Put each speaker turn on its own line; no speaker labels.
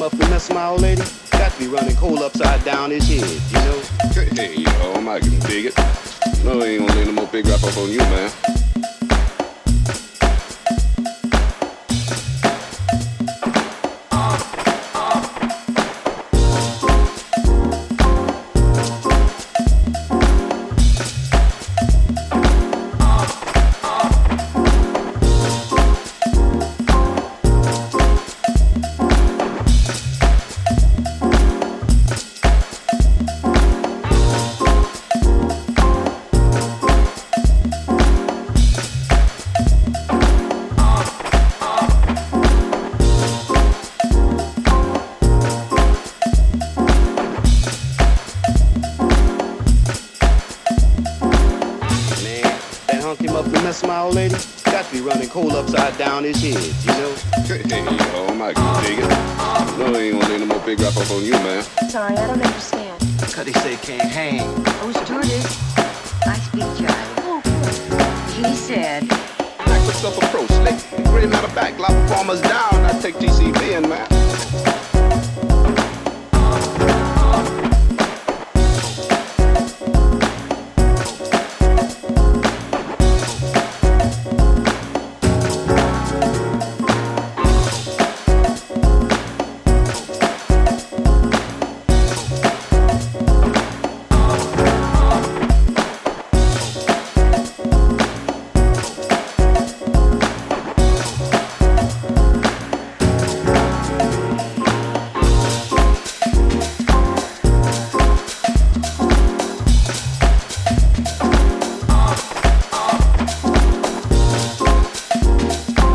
up and mess my old lady? Got to be running coal upside down his head, you know?
Hey, yo, I can dig it. No, he ain't gonna lay no more big rap up on you, man.
My old lady got to be running coal upside down his head, you know?
Hey, yo, I can dig it. No, he ain't gonna lay no more big rap up on you, man.
Sorry, I don't understand.
Cause he say can't hang.
Oh, stewardess, I speak jive. Oh, good. He said...
Back with self-approach, slick. Grin out of back, lock performers down. I take TCB in, man.